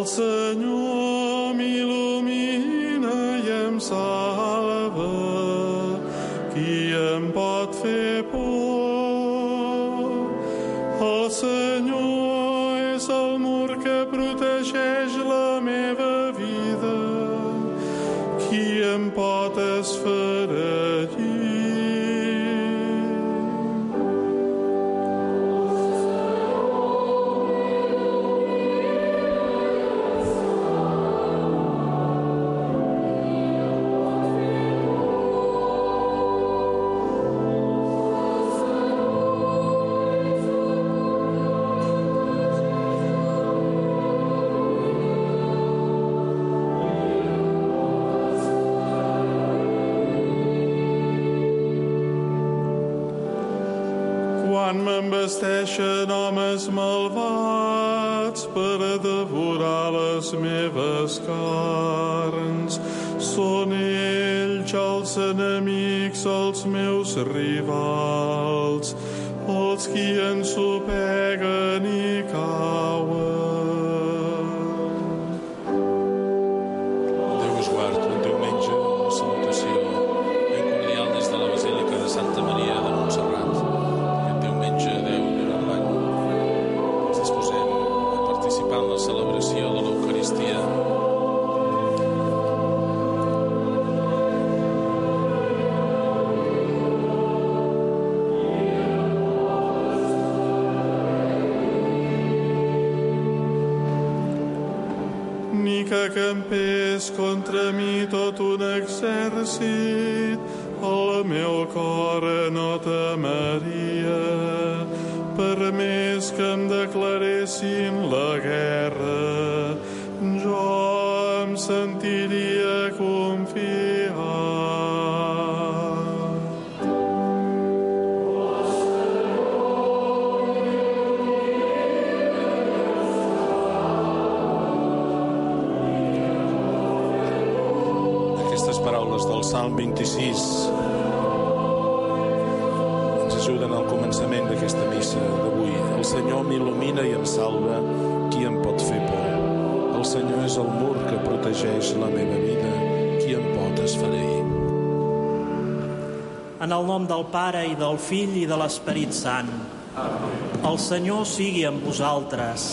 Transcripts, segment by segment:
Senyor m'il·lumina i em salva. Qui em pot fer por? El Senyor és el mur que protegeix la meva vida. Qui em pot esfereir? Quan m'embesteixen homes malvats per a devorar les meves carns, són ells els enemics, els meus rivals, els qui ensopeguen i cauen. Déu us guard, un diumenge, una salutació ben cordial des de la Basílica de Santa Maria de Montserrat. Participar en la celebració de l'Eucaristia. Ni que campés contra mi tot un exèrcit, el meu cor no temeria. Per més que em declaressin la guerra, jo em sentiria confiat. Aquestes paraules del Salm 26 ens ajuden al començament d'aquesta missa d'avui. El Senyor m'il·lumina i em salva, qui em pot fer por? El Senyor és el mur que protegeix la meva vida, qui em pot esfereir? En el nom del Pare i del Fill i de l'Esperit Sant. El Senyor sigui amb vosaltres.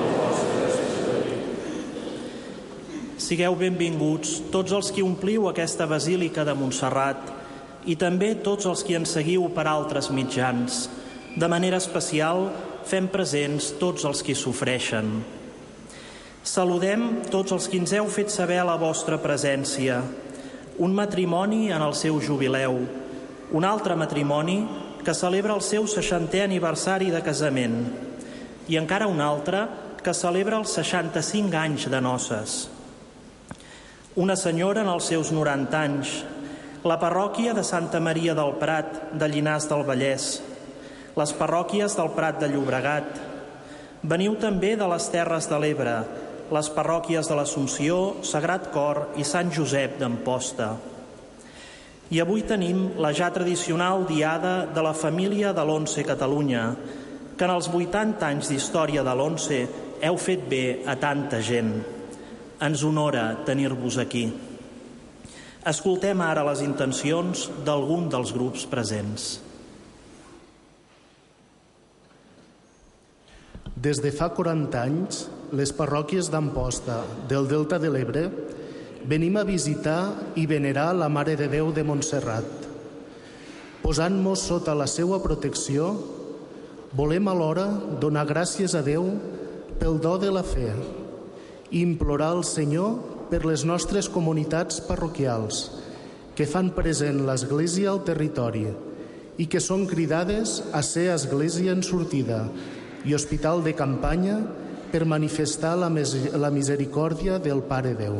Sigueu benvinguts tots els qui ompliu aquesta Basílica de Montserrat i també tots els qui ens seguiu per altres mitjans. De manera especial, fem presents tots els qui sofreixen. Saludem tots els qui ens heu fet saber la vostra presència. Un matrimoni en el seu jubileu, un altre matrimoni que celebra el seu 60è aniversari de casament i encara un altre que celebra els 65 anys de noces. Una senyora en els seus 90 anys, la parròquia de Santa Maria del Prat, de Llinars del Vallès, les parròquies del Prat de Llobregat. Veniu també de les Terres de l'Ebre, les parròquies de l'Assumpció, Sagrat Cor i Sant Josep d'Amposta. I avui tenim la ja tradicional diada de la família de l'Once Catalunya, que en els 80 anys d'història de l'Once heu fet bé a tanta gent. Ens honora tenir-vos aquí. Escoltem ara les intencions d'algun dels grups presents. Des de fa 40 anys, les parròquies d'Amposta, del Delta de l'Ebre, venim a visitar i venerar la Mare de Déu de Montserrat. Posant-nos sota la seva protecció, volem alhora donar gràcies a Déu pel do de la fe i implorar al Senyor per les nostres comunitats parroquials que fan present l'Església al territori i que són cridades a ser església en sortida i hospital de campanya per manifestar la misericòrdia del Pare Déu.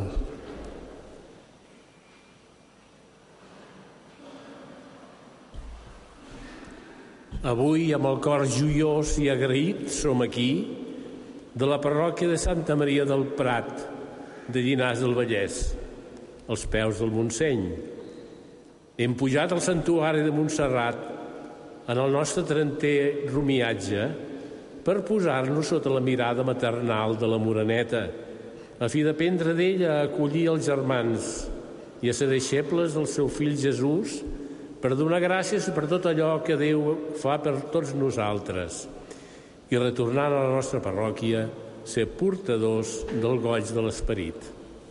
Avui, amb el cor joiós i agraït, som aquí, de la parròquia de Santa Maria del Prat, de Llinars del Vallès, als peus del Montseny. Hem pujat al santuari de Montserrat en el nostre 30è romiatge per posar-nos sota la mirada maternal de la Moreneta, a fi d'aprendre d'ell a acollir els germans i a ser deixebles del seu fill Jesús, per donar gràcies per tot allò que Déu fa per tots nosaltres i retornant a la nostra parròquia ser portadors del goig de l'Esperit.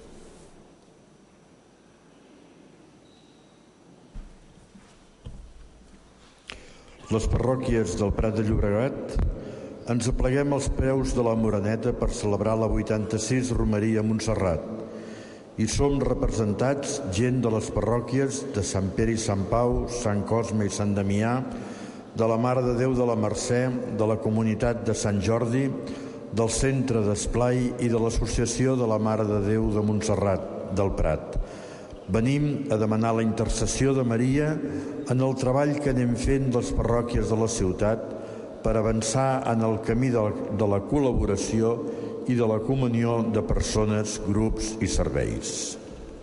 Les parròquies del Prat de Llobregat ens apleguem als peus de la Moreneta per celebrar la 86 Romeria a Montserrat i som representats gent de les parròquies de Sant Pere i Sant Pau, Sant Cosme i Sant Damià, de la Mare de Déu de la Mercè, de la Comunitat de Sant Jordi, del Centre d'Esplai i de l'Associació de la Mare de Déu de Montserrat del Prat. Venim a demanar la intercessió de Maria en el treball que anem fent les parròquies de la ciutat per avançar en el camí de la col·laboració i de la comunió de persones, grups i serveis.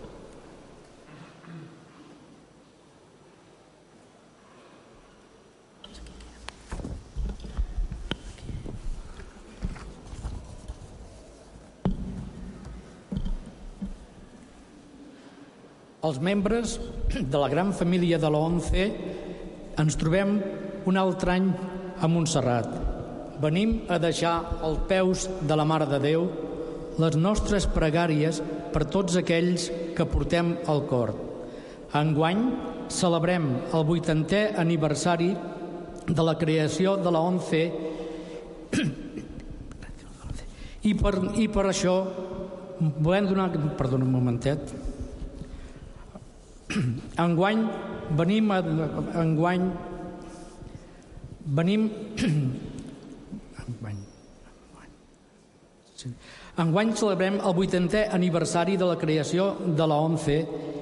Els membres de la gran família de l'ONCE ens trobem un altre any a Montserrat. Venim a deixar als peus de la Mare de Déu les nostres pregàries per tots aquells que portem al cor. Enguany celebrem el 80è aniversari de la creació de l'ONCE i per això volem donar... Perdona un momentet. Enguany celebrem el 80è aniversari de la creació de l'ONCE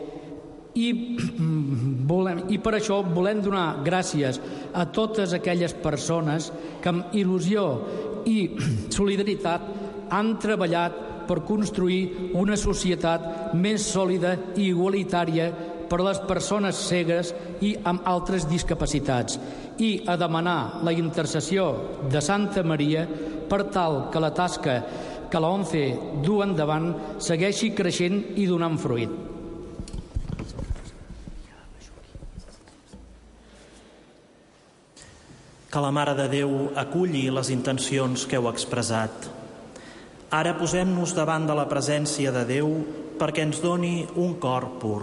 i per això volem donar gràcies a totes aquelles persones que amb il·lusió i solidaritat han treballat per construir una societat més sòlida i igualitària per a les persones cegues i amb altres discapacitats i a demanar la intercessió de Santa Maria per tal que la tasca que l'ONCE du endavant segueixi creixent i donant fruit. Que la Mare de Déu aculli les intencions que heu expressat. Ara posem-nos davant de la presència de Déu perquè ens doni un cor pur.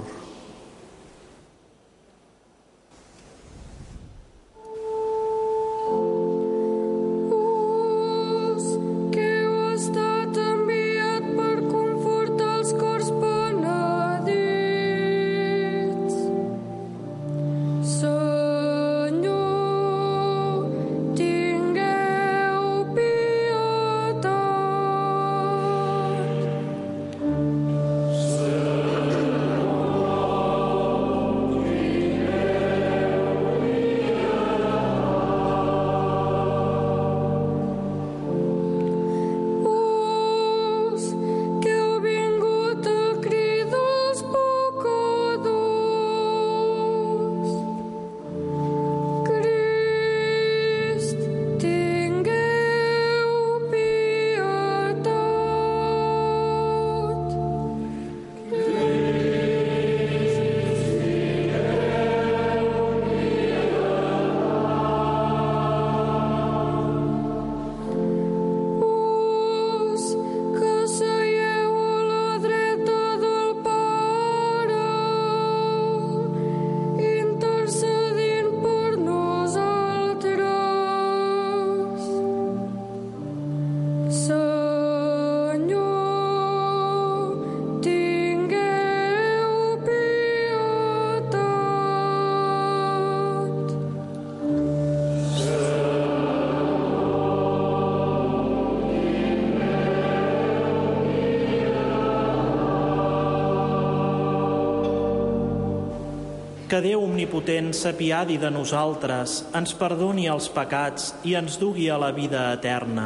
Que Déu omnipotent s'apiadi de nosaltres, ens perdoni els pecats i ens dugui a la vida eterna.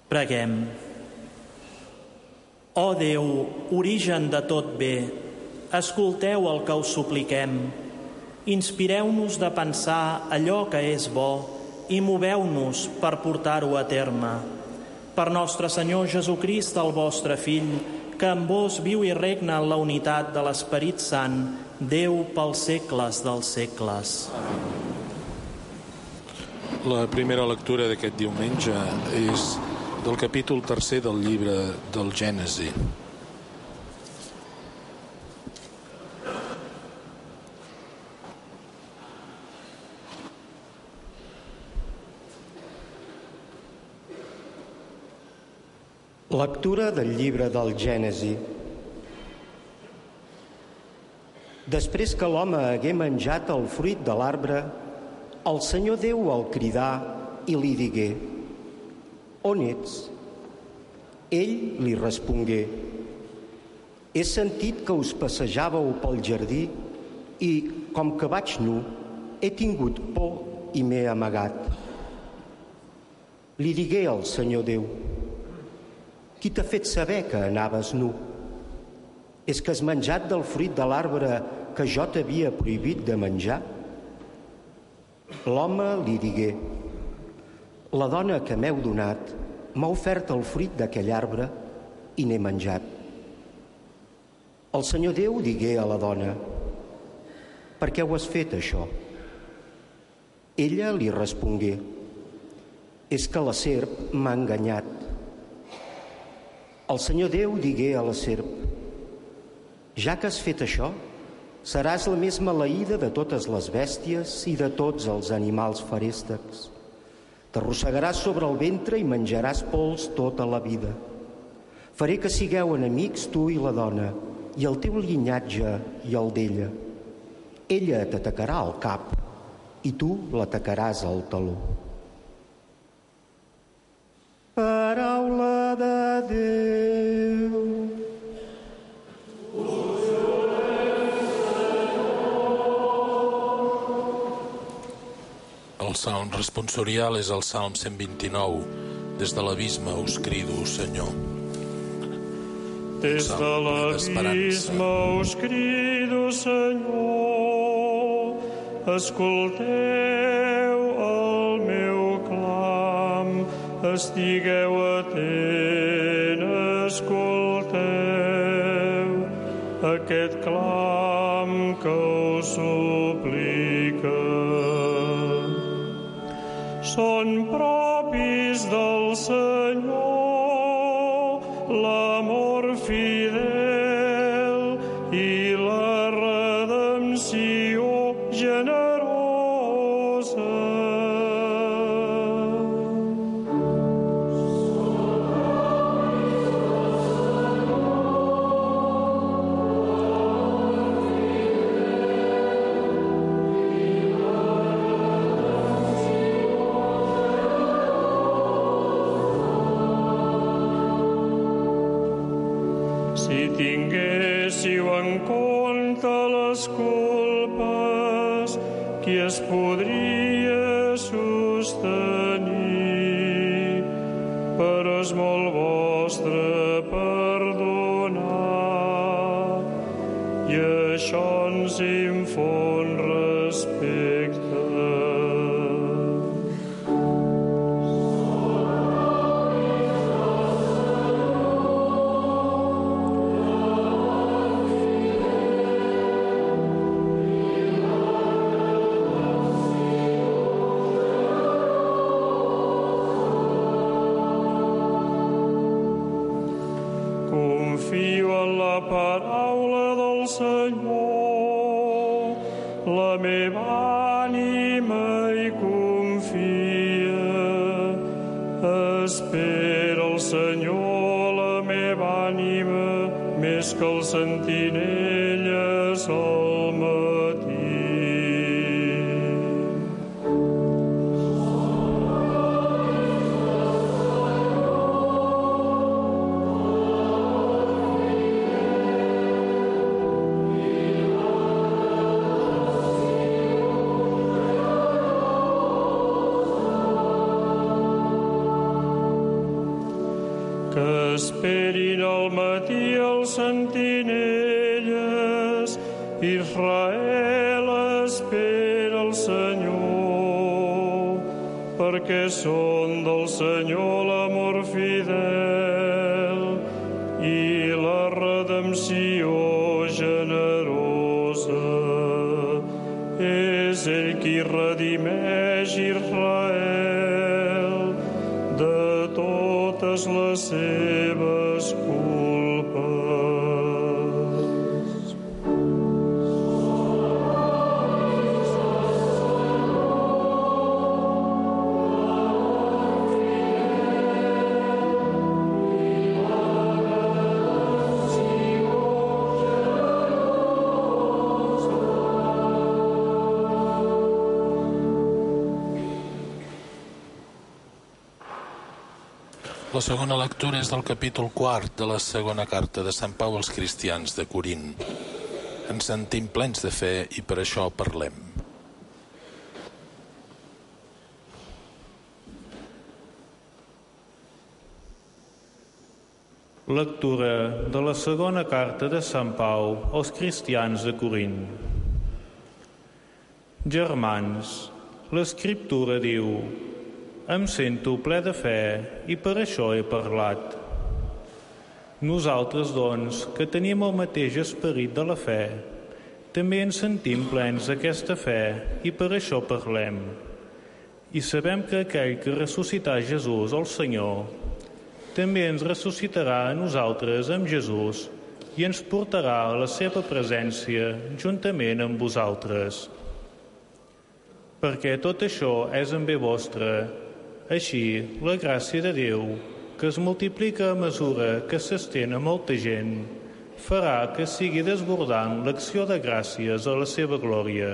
Preguem. Ó Déu, origen de tot bé, escolteu el que us supliquem. Inspireu-nos de pensar allò que és bo i moveu-nos per portar-ho a terme. Per nostre Senyor Jesucrist, el vostre Fill, que amb vos viu i regna en la unitat de l'Esperit Sant, Déu pels segles dels segles. La primera lectura d'aquest diumenge és del capítol 3 del llibre del Gènesi. Lectura del llibre del Gènesi. Després que l'home hagué menjat el fruit de l'arbre, el Senyor Déu el cridà i li digué: On ets? Ell li respongué: He sentit que us passejàveu pel jardí i, com que vaig nu, he tingut por i m'he amagat. Li digué al Senyor Déu: Qui t'ha fet saber que anaves nu? És que has menjat del fruit de l'arbre que jo t'havia prohibit de menjar? L'home li digué: La dona que m'heu donat m'ha ofert el fruit d'aquell arbre i n'he menjat. El Senyor Déu digué a la dona: Per què ho has fet, això? Ella li respongué: És que la serp m'ha enganyat. El Senyor Déu digué a la serp: Ja que has fet això, seràs la més maleïda de totes les bèsties i de tots els animals feréstecs. T'arrossegaràs sobre el ventre i menjaràs pols tota la vida. Faré que sigueu enemics tu i la dona, i el teu llinatge i el d'ella. Ella t'atacarà al cap i tu l'atacaràs al taló. Paraula de Déu. El salm responsorial és el Salm 129. Des de l'abisme us crido, Senyor. Des de l'abisme us crido, Senyor. Escolteu el meu clam. Estigueu atent, escolteu aquest clam que us suplica. Són propis del Senyor l'amor fidel i la redempció generosa. Si tinguéssiu en compte les culpes, qui es podria sostenir? Però és molt vostre perdonar, i això ens infon respecte. Confio en la paraula del Senyor, la meva ànima hi confia. Espera el Senyor, la meva ànima, més que els sentinelles al matí. Esperin al matí els sentinelles, Israel espera el Senyor, perquè són del Senyor l'amor fidel i la redempció generosa. És ell qui redimeix Israel de totes les seves culpes. La segona lectura és del capítol 4 de la segona carta de Sant Pau als cristians de Corint. Ens sentim plens de fe i per això parlem. Lectura de la segona carta de Sant Pau als cristians de Corint. Germans, l'Escriptura diu: em sento ple de fe i per això he parlat. Nosaltres, doncs, que tenim el mateix esperit de la fe, també ens sentim plens d'aquesta fe i per això parlem. I sabem que aquell que ressuscità Jesús, el Senyor, també ens ressuscitarà a nosaltres amb Jesús i ens portarà a la seva presència juntament amb vosaltres. Perquè tot això és en bé vostre. Així, la gràcia de Déu, que es multiplica a mesura que s'estén a molta gent, farà que sigui desbordant l'acció de gràcies a la seva glòria.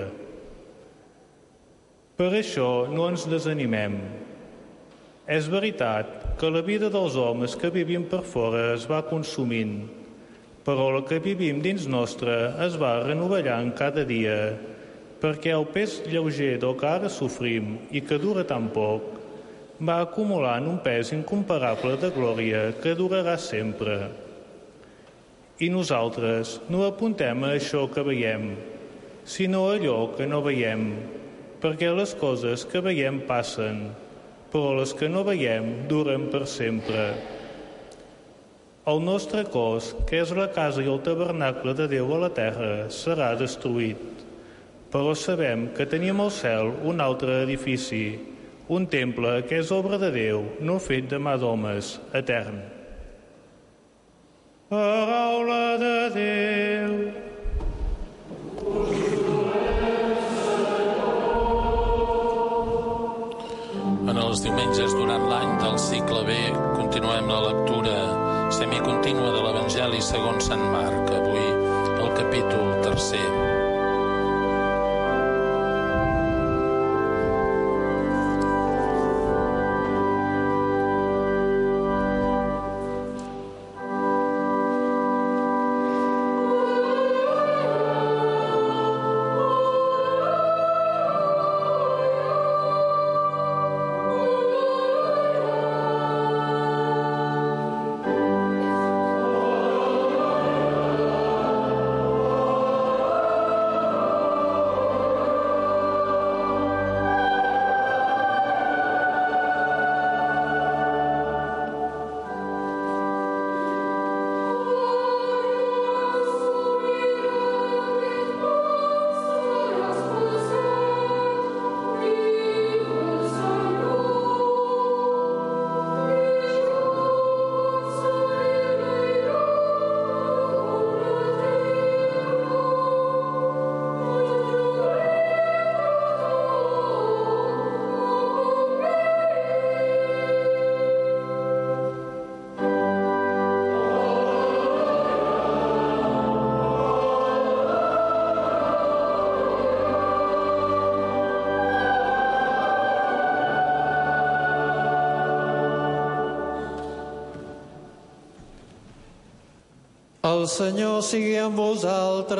Per això no ens desanimem. És veritat que la vida dels homes que vivim per fora es va consumint, però la que vivim dins nostre es va renovellant cada dia, perquè el pes lleuger del que ara sofrim i que dura tan poc, va acumulant un pes incomparable de glòria que durarà sempre. I nosaltres no apuntem a això que veiem, sinó a allò que no veiem, perquè les coses que veiem passen, però les que no veiem duren per sempre. El nostre cos, que és la casa i el tabernacle de Déu a la terra, serà destruït, però sabem que tenim al cel un altre edifici, un temple que és obra de Déu, no fet de mà d'homes, etern. Paraula de Déu. En els diumenges durant l'any del cicle B continuem la lectura semicontínua de l'Evangeli segons Sant Marc, avui el capítol 3. El Senyor sigui amb vosaltres.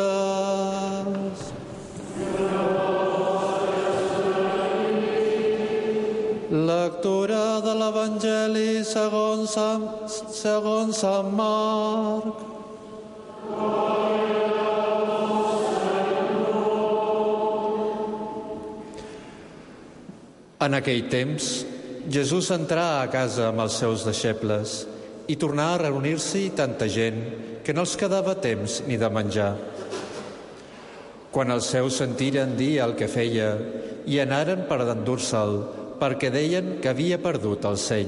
Lectura de l'Evangeli segons Sant Marc. En aquell temps, Jesús entrà a casa amb els seus deixebles i tornà a reunir-s'hi tanta gent que no els quedava temps ni de menjar. Quan els seus sentiren dir el que feia i anaren per endur-se'l perquè deien que havia perdut el seny.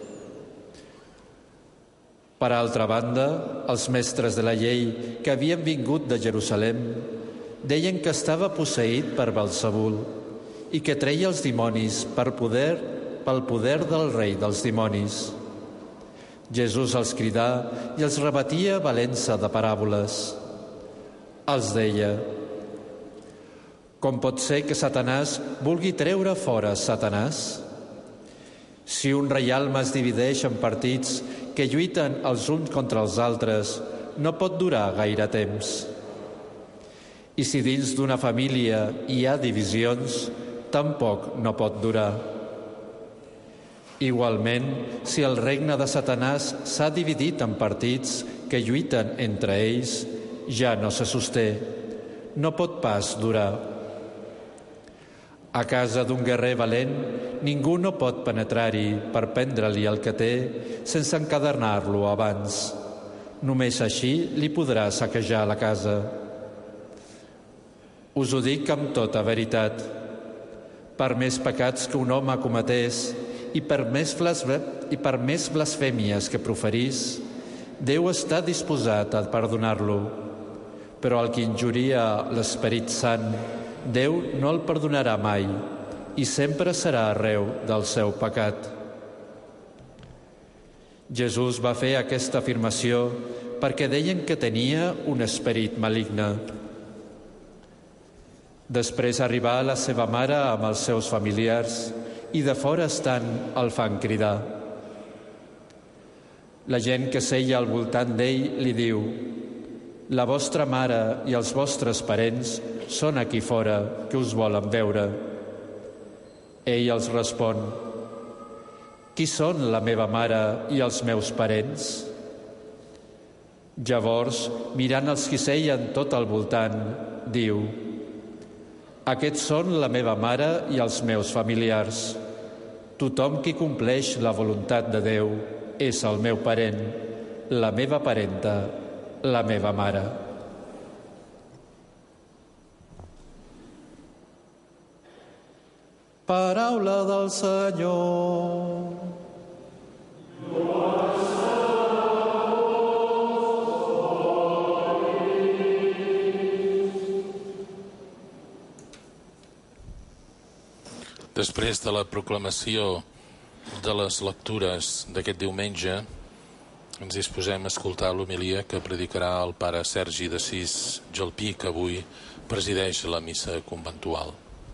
Per altra banda, els mestres de la llei que havien vingut de Jerusalem deien que estava posseït per Belzebul i que treia els dimonis pel poder del rei dels dimonis. Jesús els cridà i els rebatia valent-se de paràboles. Els deia: com pot ser que Satanàs vulgui treure fora Satanàs? Si un reialme es divideix en partits que lluiten els uns contra els altres, no pot durar gaire temps. I si dins d'una família hi ha divisions, tampoc no pot durar. Igualment, si el regne de Satanàs s'ha dividit en partits que lluiten entre ells, ja no se sosté, no pot pas durar. A casa d'un guerrer valent, ningú no pot penetrar-hi per prendre-li el que té sense encadernar-lo abans. Només així li podrà saquejar la casa. Us ho dic amb tota veritat. Per més pecats que un home cometés i per més blasfèmies que proferís, Déu està disposat a perdonar-lo. Però al que injuria l'Esperit Sant, Déu no el perdonarà mai i sempre serà arreu del seu pecat. Jesús va fer aquesta afirmació perquè deien que tenia un esperit maligne. Després arribà la seva mare amb els seus familiars i de fora estant el fan cridar. La gent que seia al voltant d'ell li diu: la vostra mare i els vostres parents són aquí fora, que us volen veure. Ell els respon: qui són la meva mare i els meus parents? Llavors, mirant els qui seien tot al voltant, diu: aquests són la meva mare i els meus familiars. Tothom qui compleix la voluntat de Déu és el meu parent, la meva parenta, la meva mare. Paraula del Senyor. Després de la proclamació de les lectures d'aquest diumenge, ens disposem a escoltar l'homilia que predicarà el pare Sergi d'Assís Gelpí, que avui presideix la missa conventual.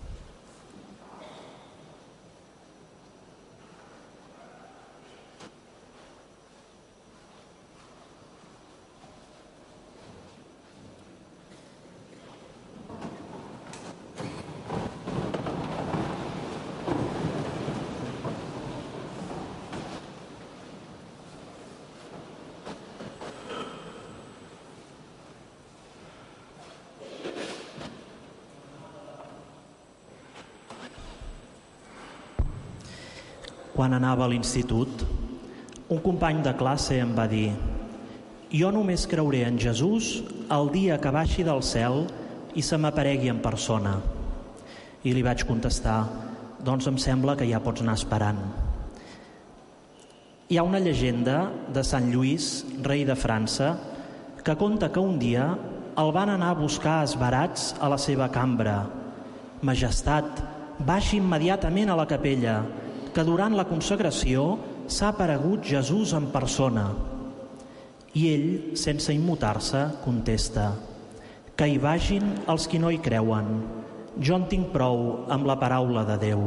Quan anava a l'institut, un company de classe em va dir: jo només creuré en Jesús el dia que baixi del cel i se m'aparegui en persona. I li vaig contestar: doncs em sembla que ja pots anar esperant. Hi ha una llegenda de Sant Lluís, rei de França, que conta que un dia el van anar a buscar esverats a la seva cambra. Majestat, baixi immediatament a la capella, que durant la consagració s'ha aparegut Jesús en persona. I ell, sense immutar-se, contesta: que hi vagin els qui no hi creuen. Jo en tinc prou amb la paraula de Déu.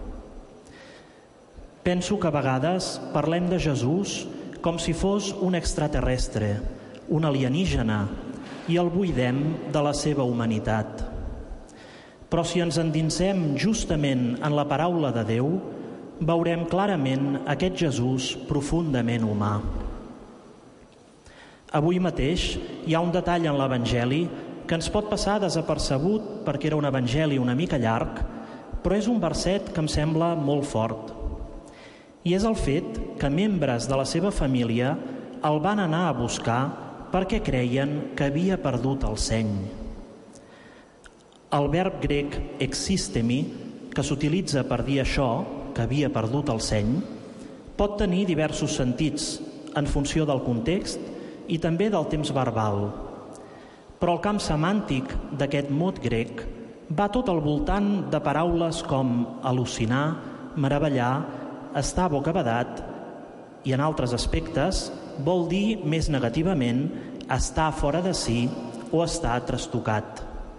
Penso que a vegades parlem de Jesús com si fos un extraterrestre, un alienígena, i el buidem de la seva humanitat. Però si ens endinsem justament en la paraula de Déu, veurem clarament aquest Jesús profundament humà. Avui mateix hi ha un detall en l'Evangeli que ens pot passar desapercebut perquè era un evangeli una mica llarg, però és un verset que em sembla molt fort. I és el fet que membres de la seva família el van anar a buscar perquè creien que havia perdut el seny. El verb grec existemi, que s'utilitza per dir això, que havia perdut el seny, pot tenir diversos sentits en funció del context i també del temps verbal. Però el camp semàntic d'aquest mot grec va tot al voltant de paraules com al·lucinar, meravellar, estar bocabadat i en altres aspectes vol dir més negativament estar fora de si o estar trastocat.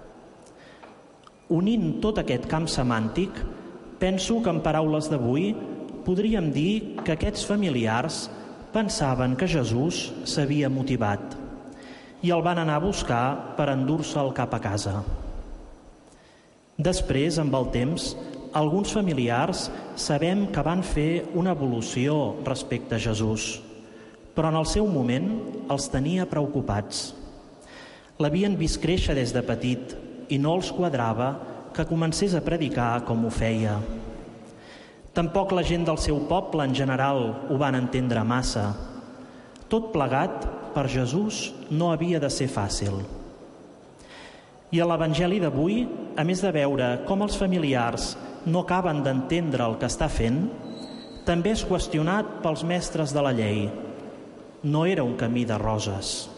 Unint tot aquest camp semàntic, penso que en paraules d'avui podríem dir que aquests familiars pensaven que Jesús s'havia motivat i el van anar a buscar per endur-se'l cap a casa. Després, amb el temps, alguns familiars sabem que van fer una evolució respecte a Jesús, però en el seu moment els tenia preocupats. L'havien vist créixer des de petit i no els quadrava que comencés a predicar com ho feia. Tampoc la gent del seu poble en general ho van entendre massa. Tot plegat, per Jesús, no havia de ser fàcil. I a l'Evangeli d'avui, a més de veure com els familiars no acaben d'entendre el que està fent, també és qüestionat pels mestres de la llei. No era un camí de roses.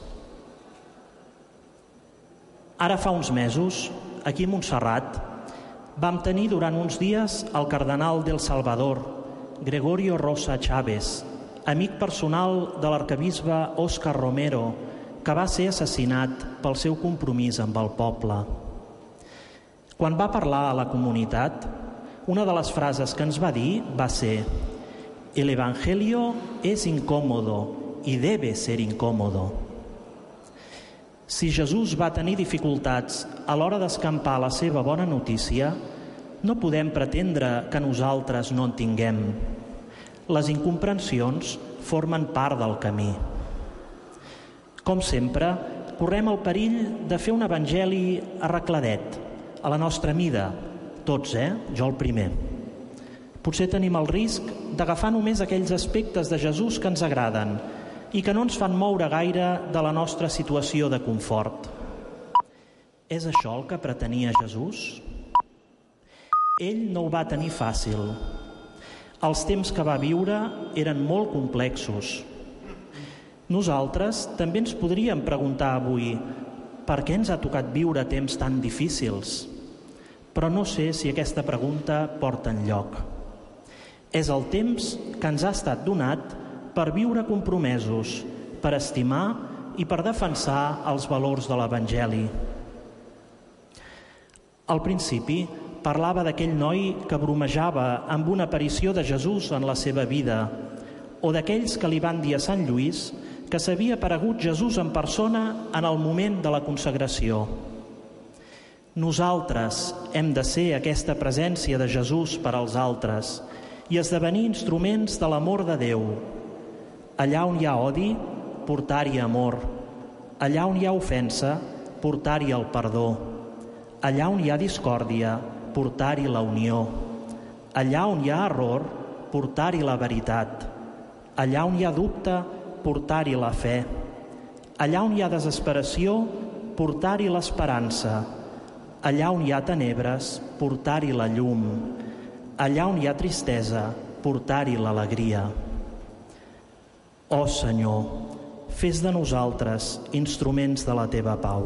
Ara fa uns mesos, aquí a Montserrat, vam tenir durant uns dies el cardenal del Salvador, Gregorio Rosa Chávez, amic personal de l'arquebisbe Óscar Romero, que va ser assassinat pel seu compromís amb el poble. Quan va parlar a la comunitat, una de les frases que ens va dir va ser: «El Evangelio es incómodo y debe ser incómodo». Si Jesús va tenir dificultats a l'hora d'escampar la seva bona notícia, no podem pretendre que nosaltres no en tinguem. Les incomprensions formen part del camí. Com sempre, correm el perill de fer un evangeli arregladet, a la nostra mida, tots, jo el primer. Potser tenim el risc d'agafar només aquells aspectes de Jesús que ens agraden i que no ens fan moure gaire de la nostra situació de confort. És això el que pretenia Jesús? Ell no ho va tenir fàcil. Els temps que va viure eren molt complexos. Nosaltres també ens podríem preguntar avui per què ens ha tocat viure temps tan difícils, però no sé si aquesta pregunta porta enlloc. És el temps que ens ha estat donat per viure compromesos, per estimar i per defensar els valors de l'Evangeli. Al principi parlava d'aquell noi que bromejava amb una aparició de Jesús en la seva vida, o d'aquells que li van dir a Sant Lluís que s'havia aparegut Jesús en persona en el moment de la consagració. Nosaltres hem de ser aquesta presència de Jesús per als altres i esdevenir instruments de l'amor de Déu. Allà on hi ha odi, portar-hi amor. Allà on hi ha ofensa, portar-hi el perdó. Allà on hi ha discòrdia, portar-hi la unió. Allà on hi ha error, portar-hi la veritat. Allà on hi ha dubte, portar-hi la fe. Allà on hi ha desesperació, portar-hi l'esperança. Allà on hi ha tenebres, portar-hi la llum. Allà on hi ha tristesa, portar-hi l'alegria. Ó Senyor, fes de nosaltres instruments de la teva pau.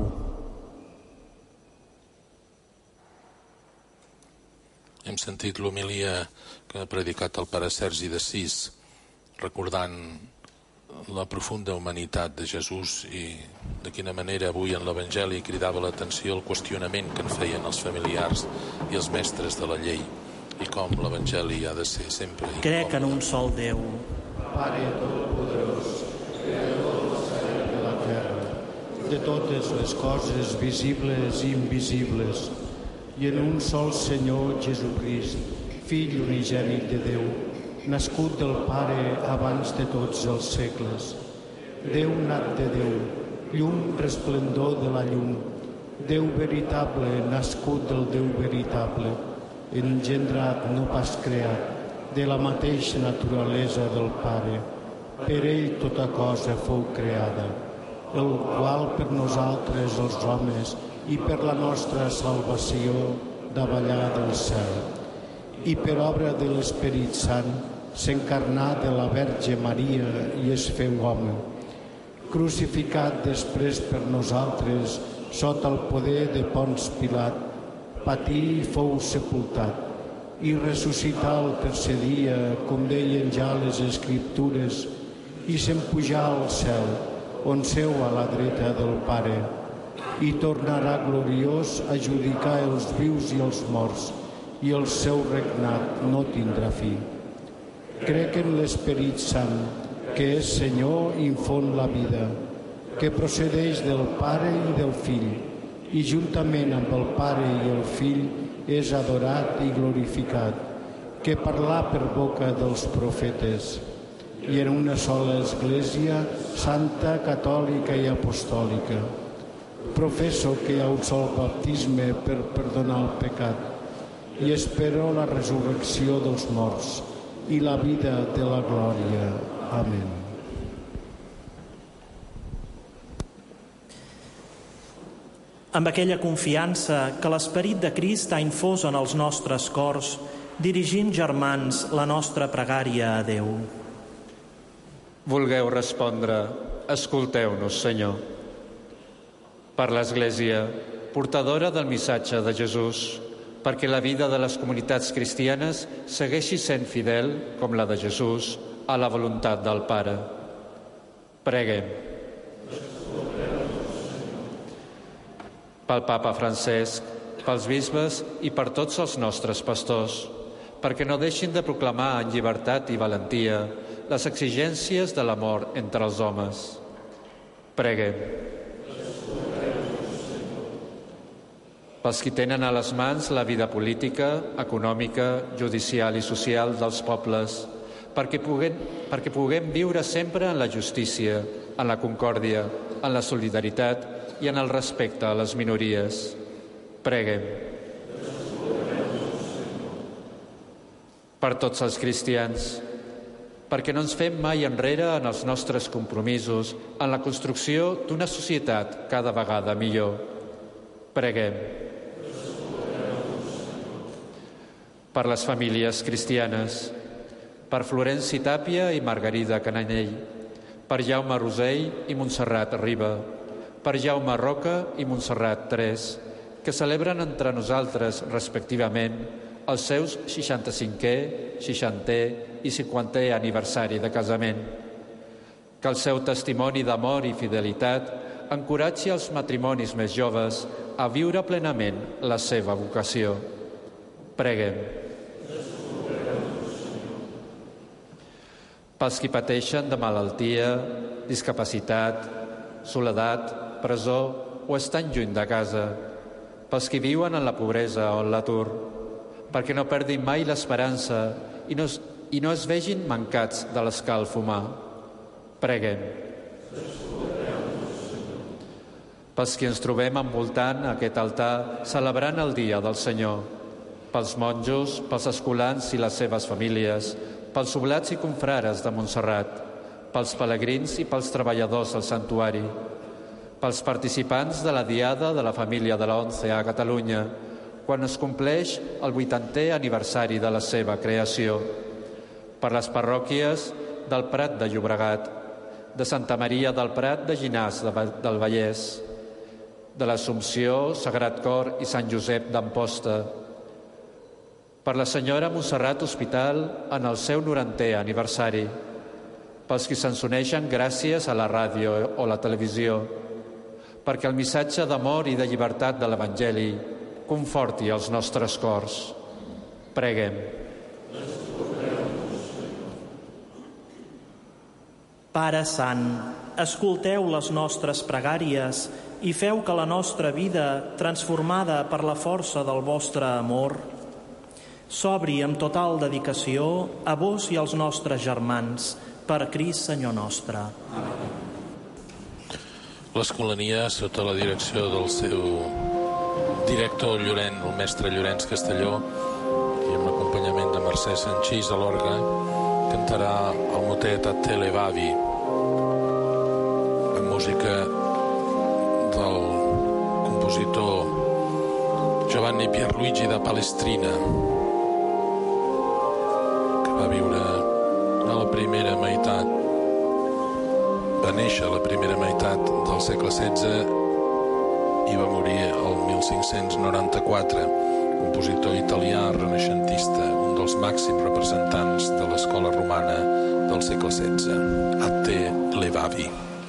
Hem sentit l'homilia que ha predicat el pare Sergi d'Assís, recordant la profunda humanitat de Jesús i de quina manera avui en l'Evangeli cridava l'atenció al qüestionament que en feien els familiars i els mestres de la llei i com l'Evangeli ha de ser sempre incòmode. Crec en un sol Déu, Pare Todopoderós, Creador del cel i de la terra, de totes les coses visibles i invisibles, i en un sol Senyor Jesucrist, Fill unigènit de Déu, nascut del Pare abans de tots els segles. Déu nat de Déu, llum resplendor de la llum, Déu veritable, nascut del Déu veritable, engendrat, no pas creat, de la mateixa naturalesa del Pare. Per ell tota cosa fou creada, el qual per nosaltres els homes i per la nostra salvació davallà del cel. I per obra de l'Esperit Sant s'encarnà de la Verge Maria i es feu home. Crucificat després per nosaltres sota el poder de Ponç Pilat, patí i fou sepultat, i ressuscità el tercer dia, com deien ja les Escriptures, i se'n pujà al cel, on seu a la dreta del Pare, i tornarà gloriós a judicar els vius i els morts, i el seu regnat no tindrà fi. Crec en l'Esperit Sant, que és Senyor i infon la vida, que procedeix del Pare i del Fill, i juntament amb el Pare i el Fill és adorat i glorificat, que parlà per boca dels profetes, i en una sola Església, santa, catòlica i apostòlica. Professo que hi ha un sol baptisme per perdonar el pecat, i espero la resurrecció dels morts i la vida de la glòria. Amén. Amb aquella confiança que l'Esperit de Crist ha infós en els nostres cors, dirigim, germans, la nostra pregària a Déu. Vulgueu respondre, escolteu-nos, Senyor. Per l'Església, portadora del missatge de Jesús, perquè la vida de les comunitats cristianes segueixi sent fidel, com la de Jesús, a la voluntat del Pare. Preguem. Pel Papa Francesc, pels bisbes i per tots els nostres pastors, perquè no deixin de proclamar en llibertat i valentia les exigències de l'amor entre els homes. Preguem. Pels qui tenen a les mans la vida política, econòmica, judicial i social dels pobles, perquè puguem viure sempre en la justícia, en la concòrdia, en la solidaritat i en el respecte a les minories. Preguem. Per tots els cristians, perquè no ens fem mai enrere en els nostres compromisos en la construcció d'una societat cada vegada millor. Preguem. Per les famílies cristianes, per Florenci Tàpia i Margarida Cananyell, per Jaume Rosell i Montserrat Riba, per Jaume Roca i Montserrat Tres, que celebren entre nosaltres, respectivament, els seus 65è, 60è i 50è aniversari de casament. Que el seu testimoni d'amor i fidelitat encoratgi els matrimonis més joves a viure plenament la seva vocació. Preguem. Pels qui pateixen de malaltia, discapacitat, soledat, presó o estan lluny de casa, pels qui viuen en la pobresa o en l'atur, perquè no perdin mai l'esperança i no es vegin mancats de l'escalf humà. Preguem. Pels qui ens trobem envoltant aquest altar celebrant el dia del Senyor, pels monjos, pels escolans i les seves famílies, pels oblats i confrares de Montserrat, pels pelegrins i pels treballadors del santuari, pels participants de la Diada de la Família de la ONCE a Catalunya, quan es compleix el 80è aniversari de la seva creació, per les parròquies del Prat de Llobregat, de Santa Maria del Prat de Llinars del Vallès, de l'Assumpció, Sagrat Cor i Sant Josep d'Amposta, per la senyora Montserrat Hospital en el seu 90è aniversari, pels qui se'ns uneixen gràcies a la ràdio o la televisió, perquè el missatge d'amor i de llibertat de l'Evangeli conforti els nostres cors. Preguem. Pare Sant, escolteu les nostres pregàries i feu que la nostra vida, transformada per la força del vostre amor, s'obri amb total dedicació a vos i als nostres germans, per Crist Senyor nostre. L'Escolania, sota la direcció del seu director Llorenç, el mestre Llorenç Castelló, i amb l'acompanyament de Mercè Sanchís a l'orgue, cantarà el motet A te levavi, amb música del compositor Giovanni Pierluigi da Palestrina, que va viure a la primera meitat, va néixer a la primera meitat del segle XVI i va morir el 1594, compositor italià renaixentista, un dels màxims representants de l'escola romana del segle XVI. A te levavi.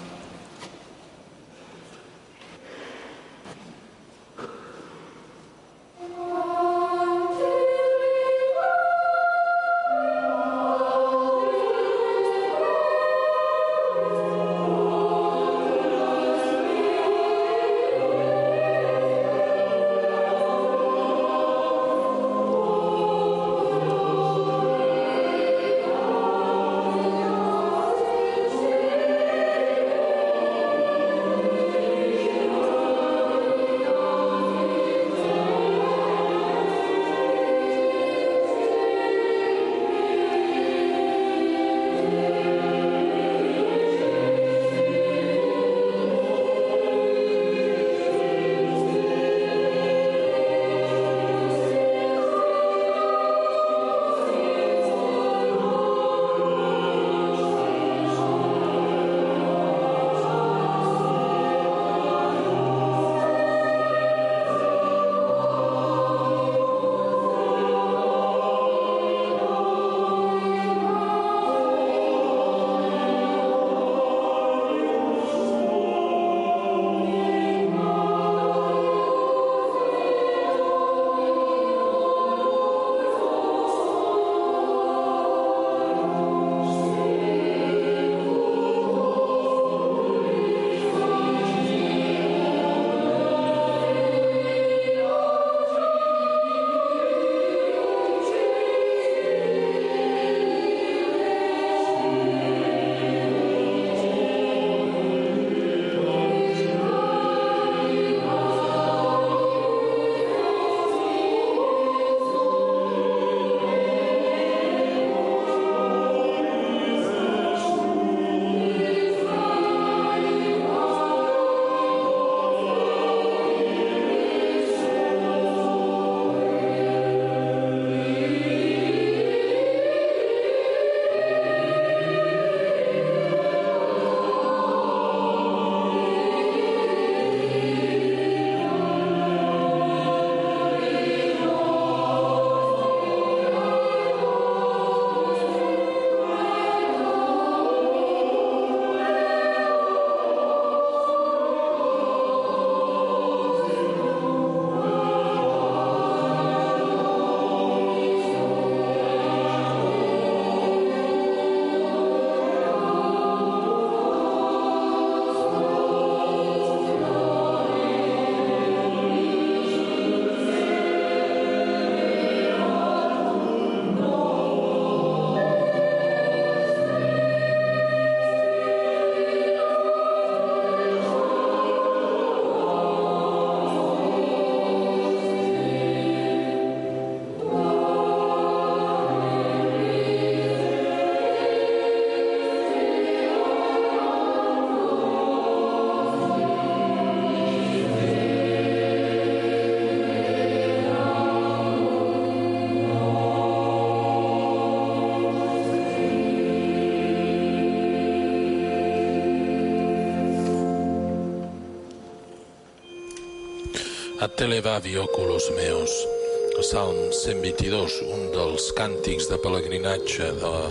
A te levavi, oculos meus, el Salm 122, un dels càntics de pelegrinatge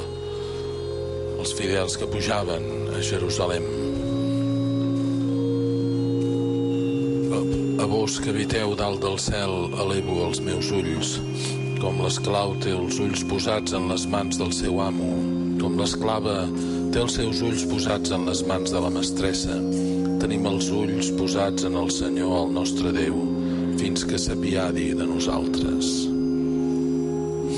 dels fidels que pujaven a Jerusalem. A vos que habiteu dalt del cel, elevo els meus ulls, com l'esclau té els ulls posats en les mans del seu amo, com l'esclava té els seus ulls posats en les mans de la mestressa. Tenim els ulls posats en el Senyor, el nostre Déu, fins que s'apiadi de nosaltres.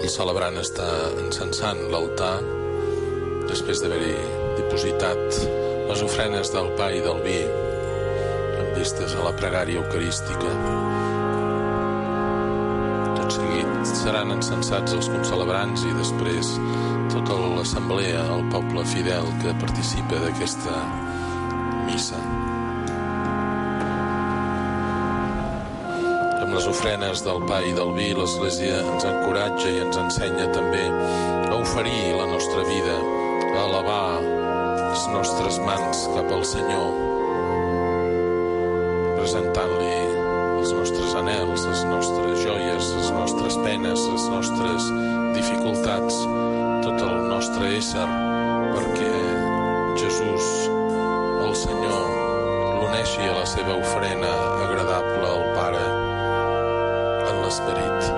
El celebrant està encensant l'altar després d'haver-hi dipositat les ofrenes del pa i del vi en vistes a la pregària eucarística. Tot seguit seran encensats els concelebrants i després tota l'assemblea, el poble fidel que participa d'aquesta missa. Amb les ofrenes del pa i del vi, l'Església ens encoratja i ens ensenya també a oferir la nostra vida, a elevar les nostres mans cap al Senyor, presentant-li els nostres anhels, les nostres joies, les nostres penes, les nostres dificultats, tot el nostre ésser, perquè Jesús, el Senyor, l'uneixi a la seva ofrena agradable al Pare en l'esperit.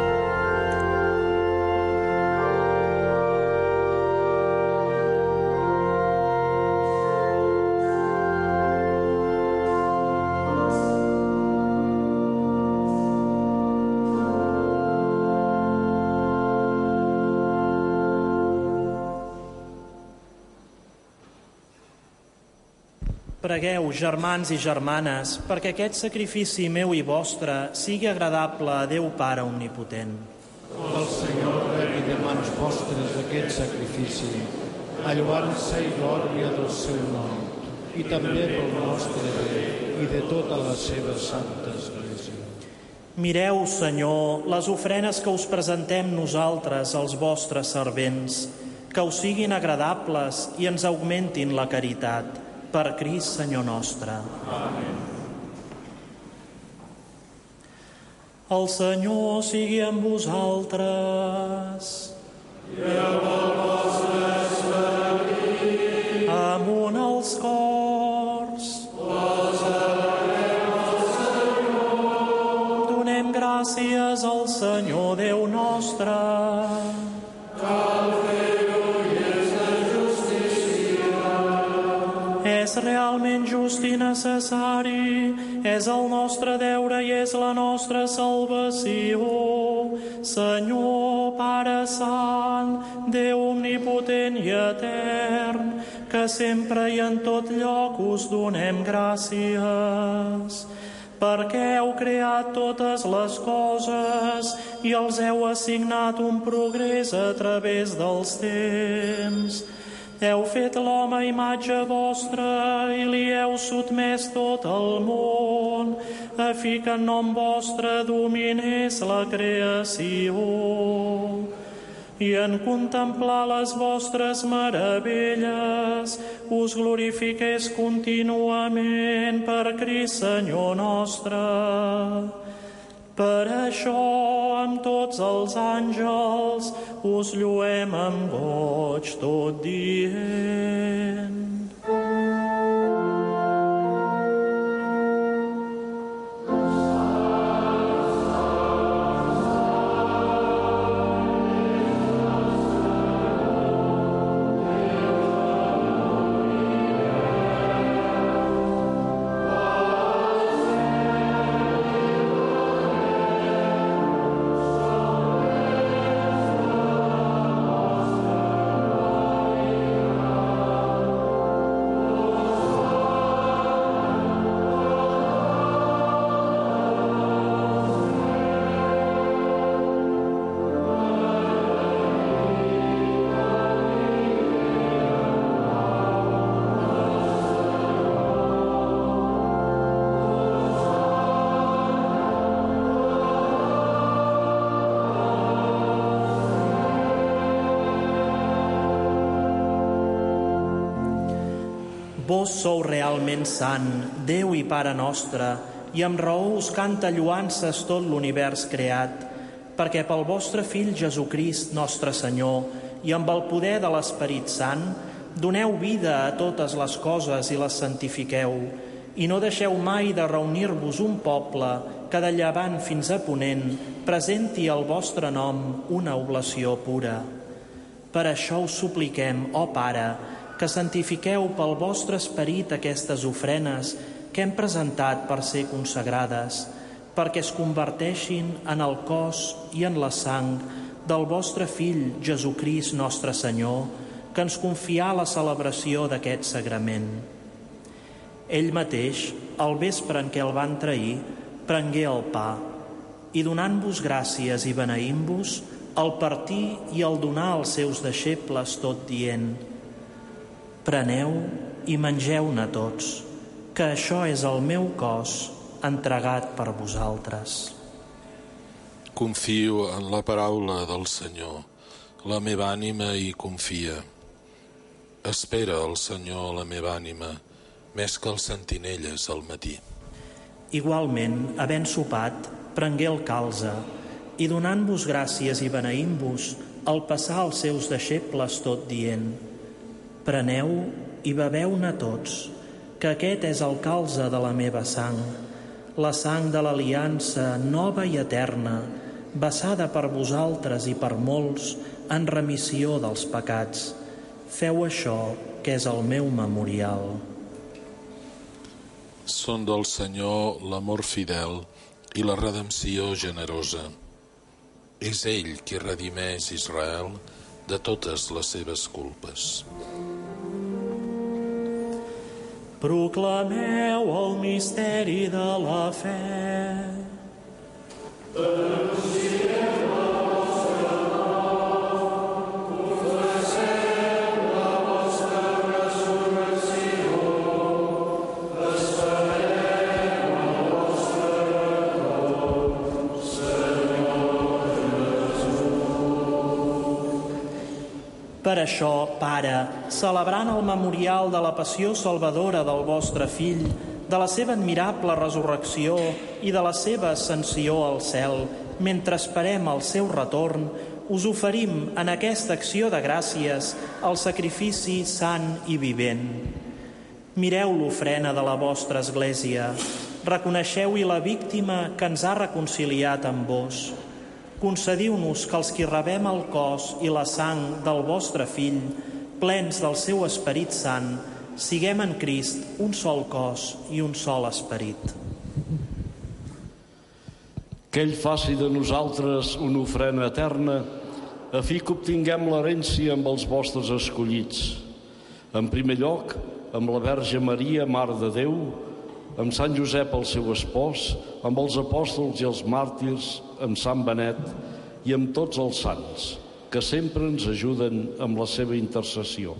Pregueu, germans i germanes, perquè aquest sacrifici meu i vostre sigui agradable a Déu Pare Omnipotent. El Senyor rebi de mans vostres aquest sacrifici, a lloança i glòria del seu nom, i també pel nostre bé i de tota la seva santa Església. Mireu, Senyor, les ofrenes que us presentem nosaltres, els vostres servents, que us siguin agradables i ens augmentin la caritat. Per Crist, Senyor nostre. Amén. El Senyor sigui amb vosaltres. I amb el vostre esperit. Amunt els cors. Les celebrem al Senyor. Donem gràcies al Senyor Déu nostre. Cal fer-ho i és de justícia. És realment just i necessari, és el nostre deure i és la nostra salvació. Senyor, Pare Sant, Déu omnipotent i etern, que sempre i en tot lloc us donem gràcies, perquè heu creat totes les coses i els heu assignat un progrés a través dels temps. Heu fet l'home a imatge vostra i li heu sotmès tot el món, a fi que en nom vostre dominés la creació. I en contemplar les vostres meravelles us glorifiqués contínuament per Crist Senyor nostre. Per això, amb tots els àngels, us lluem amb goig tot dient. Vos sou realment sant, Déu i Pare nostre, i amb raó us canta lloances tot l'univers creat, perquè pel vostre Fill Jesucrist, nostre Senyor, i amb el poder de l'Esperit Sant, doneu vida a totes les coses i les santifiqueu, i no deixeu mai de reunir-vos un poble que de llevant fins a ponent presenti al vostre nom una oblació pura. Per això us supliquem, ó Pare, que santifiqueu pel vostre esperit aquestes ofrenes que hem presentat per ser consagrades, perquè es converteixin en el cos i en la sang del vostre Fill, Jesucrist nostre Senyor, que ens confià la celebració d'aquest sagrament. Ell mateix, al vespre en què el van trair, prengué el pa i, donant-vos gràcies i beneint-vos, el partí i el donà als seus deixebles, tot dient: preneu i mengeu-ne tots, que això és el meu cos entregat per vosaltres. Confio en la paraula del Senyor. La meva ànima hi confia. Espera el Senyor la meva ànima, més que els sentinelles al matí. Igualment, havent sopat, prengué el calze i, donant-vos gràcies i beneint-vos, el passà als seus deixebles, tot dient: preneu i beveu-ne tots, que aquest és el calze de la meva sang, la sang de l'aliança nova i eterna, vessada per vosaltres i per molts en remissió dels pecats. Feu això, que és el meu memorial. Són del Senyor l'amor fidel i la redempció generosa. És ell qui redimeix Israel de totes les seves culpes. Proclameu el misteri de la fe. Anunciem la vostra mort, confessem la vostra resurrecció, esperem el vostre retorn, Senyor Jesús. Per això, Pare, celebrant el memorial de la passió salvadora del vostre Fill, de la seva admirable resurrecció i de la seva ascensió al cel, mentre esperem el seu retorn, us oferim en aquesta acció de gràcies el sacrifici sant i vivent. Mireu l'ofrena de la vostra Església, reconeixeu-hi la víctima que ens ha reconciliat amb vos. Concediu-nos que els qui rebem el cos i la sang del vostre Fill, plens del seu Esperit Sant, siguem en Crist un sol cos i un sol esperit. Que ell faci de nosaltres una ofrena eterna, a fi que obtinguem l'herència amb els vostres escollits. En primer lloc, amb la Verge Maria, Mare de Déu, amb Sant Josep, el seu espòs, amb els apòstols i els màrtirs, amb Sant Benet i amb tots els sants, que sempre ens ajuden amb la seva intercessió.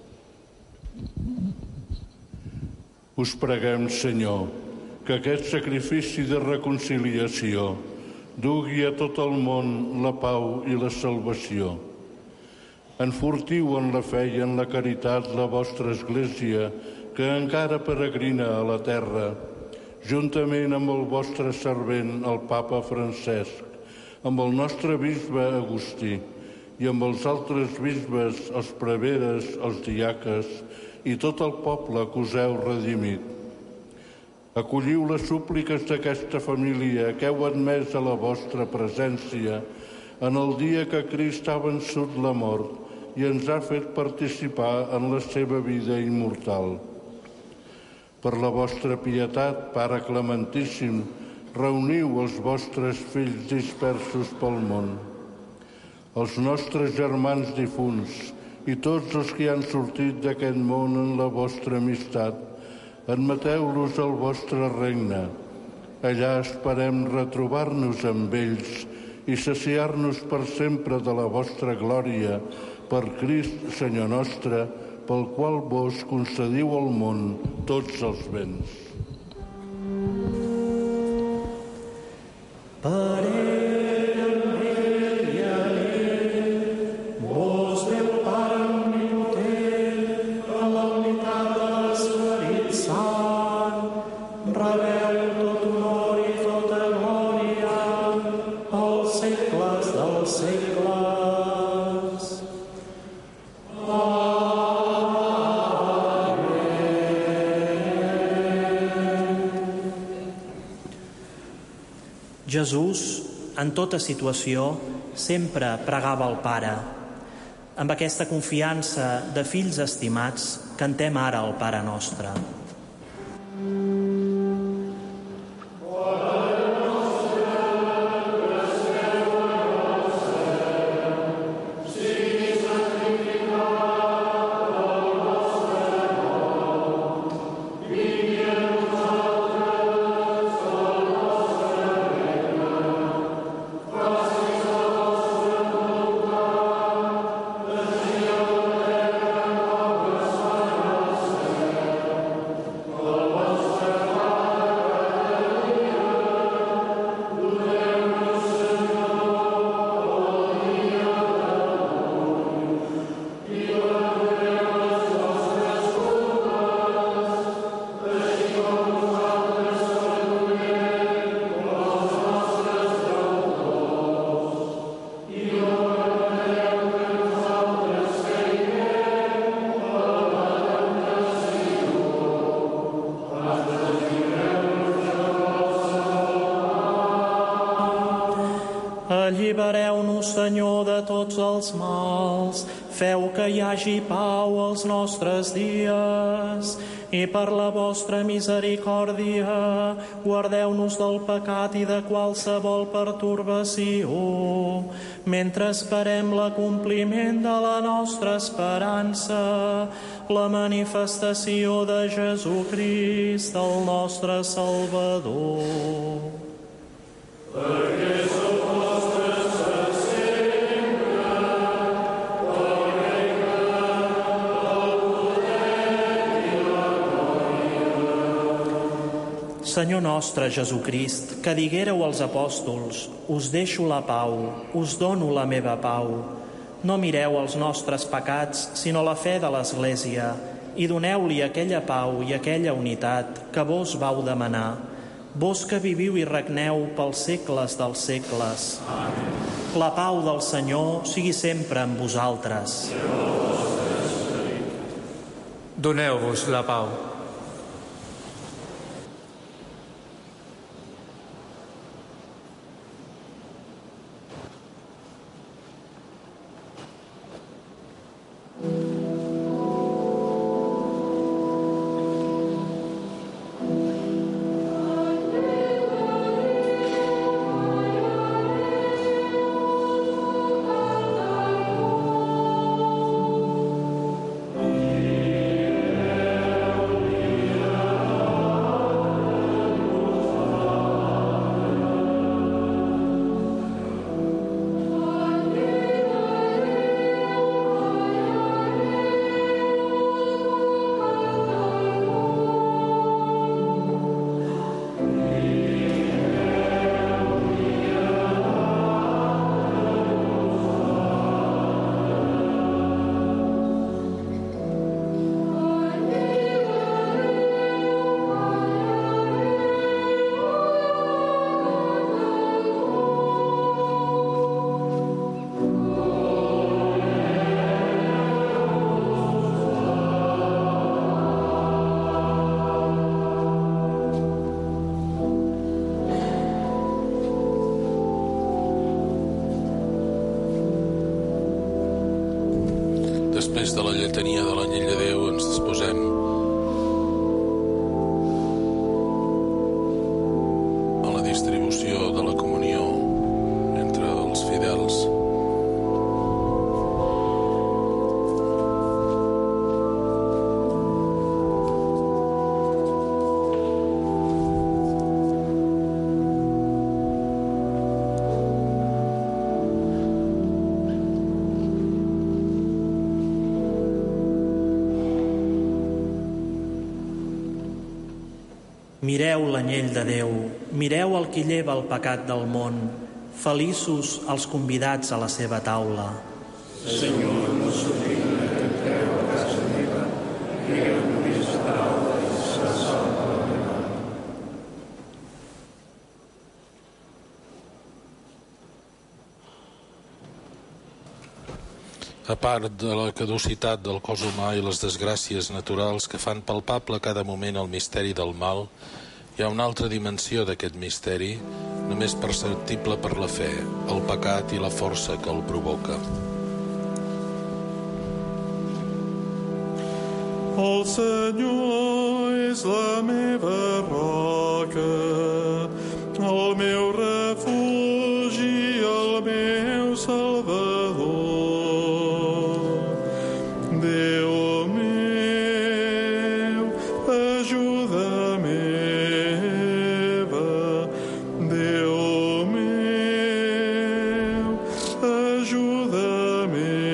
Us preguem, Senyor, que aquest sacrifici de reconciliació dugui a tot el món la pau i la salvació. Enfortiu en la fe i en la caritat la vostra Església, que encara peregrina a la terra, juntament amb el vostre servent, el Papa Francesc, amb el nostre bisbe Agustí i amb els altres bisbes, els preveres, els diaques i tot el poble que us heu redimit. Acolliu les súpliques d'aquesta família que heu admès a la vostra presència en el dia que Crist ha vençut la mort i ens ha fet participar en la seva vida immortal. Per la vostra pietat, Pare Clementíssim, reuniu els vostres fills dispersos pel món. Els nostres germans difunts i tots els que han sortit d'aquest món en la vostra amistat, admeteu-los al vostre regne. Allà esperem retrobar-nos amb ells i saciar-nos per sempre de la vostra glòria, per Crist, Senyor nostre, pel qual vos concediu al món tots els béns. Jesús, en tota situació, sempre pregava al Pare. Amb aquesta confiança de fills estimats, cantem ara el Pare Nostre. Allibereu-nos, Senyor, de tots els mals. Feu que hi hagi pau als nostres dies. I per la vostra misericòrdia, guardeu-nos del pecat i de qualsevol pertorbació, mentre esperem l'acompliment de la nostra esperança, la manifestació de Jesucrist, el nostre Salvador. Perquè som vostres per sempre, el regne, el poder i la glòria. Senyor nostre Jesucrist, que diguéreu als apòstols: us deixo la pau, us dono la meva pau. No mireu els nostres pecats, sinó la fe de l'Església, i doneu-li aquella pau i aquella unitat que vos vau demanar. Vos que viviu i regneu pels segles dels segles. Amén. La pau del Senyor sigui sempre amb vosaltres. Doneu-vos la pau. Després de la lletania de l'Anyell de Déu ens disposem a la distribució de la comunió entre els fidels. Mireu l'anyell de Déu, mireu el qui lleva el pecat del món. Feliços els convidats a la seva taula. Senyor, no sóc digne que entreu a casa meva, digueu només paraula i serà salva la meva alma. A part de la caducitat del cos humà i les desgràcies naturals que fan palpable a cada moment el misteri del mal, hi ha una altra dimensió d'aquest misteri, només perceptible per la fe, el pecat i la força que el provoca. El Senyor és la meva roca, el meu refugi, el meu Salvador. Déu meu, ajuda meva, Déu meu, ajuda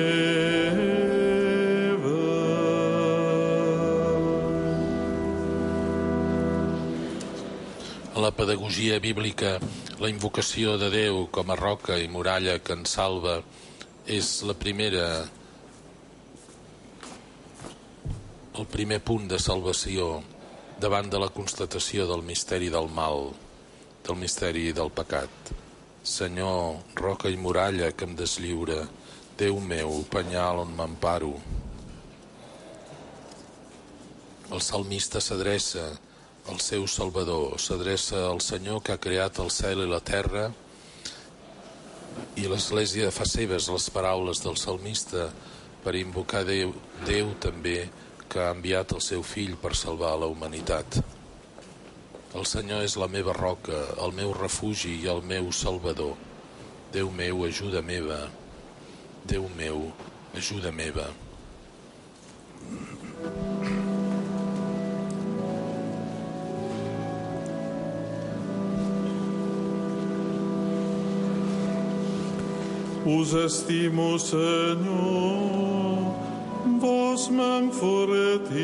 meva. A la pedagogia bíblica, la invocació de Déu com a roca i muralla que ens salva és el primer punt de salvació davant de la constatació del misteri del mal, del misteri del pecat. Senyor, roca i muralla que em deslliura, Déu meu, penyal on m'emparo. El salmista s'adreça al seu Salvador, s'adreça al Senyor que ha creat el cel i la terra I l'Església fa seves les paraules del salmista per invocar Déu també, que ha enviat el seu fill per salvar la humanitat. El Senyor és la meva roca, el meu refugi i el meu salvador. Déu meu, ajuda meva. Déu meu, ajuda meva. Us estimo, Senyor, vos m'enfortiu.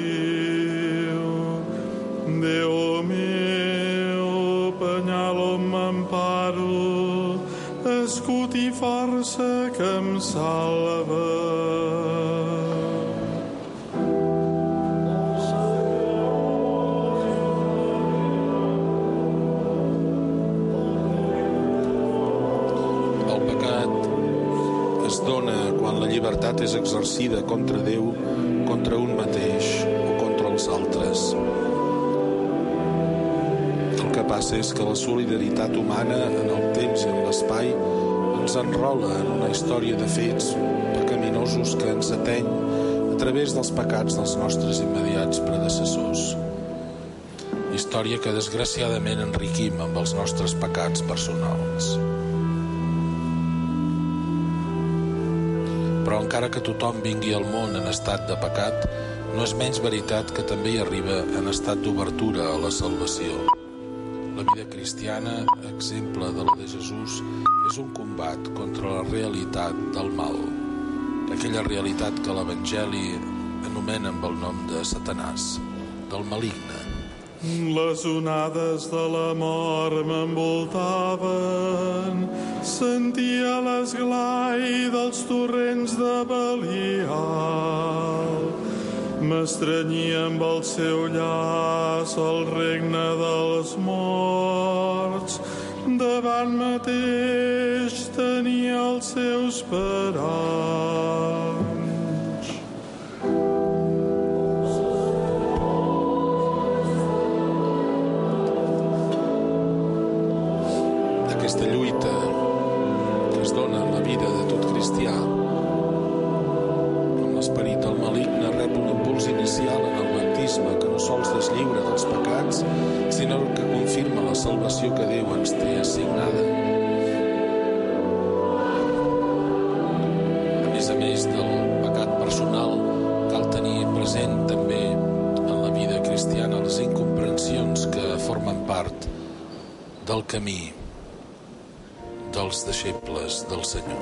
Déu meu, penyal on m'emparo, escut i força que em salva. Dona quan la llibertat és exercida contra Déu, contra un mateix o contra els altres. El que passa és que la solidaritat humana en el temps i en l'espai ens enrola en una història de fets pecaminosos que ens ateny a través dels pecats dels nostres immediats predecessors. Història que desgraciadament enriquim amb els nostres pecats personals. Però encara que tothom vingui al món en estat de pecat, no és menys veritat que també hi arriba en estat d'obertura a la salvació. La vida cristiana, exemple de la de Jesús, és un combat contra la realitat del mal, aquella realitat que l'Evangeli anomena amb el nom de Satanàs, del maligne. Les onades de la mort m'envoltaven, sentia l'esglai dels torrents de Belial. M'estrenyia amb el seu llaç el regne dels morts, davant mateix tenia els seus paranys. Aquesta lluita que es dona en la vida de tot cristià, amb l'esperit del maligne, rep un impuls inicial en el baptisme que no sols deslliura dels pecats, sinó que confirma la salvació que Déu ens té assignada. A més del pecat personal, cal tenir present també en la vida cristiana les incomprensions que formen part del camí dels deixebles del Senyor.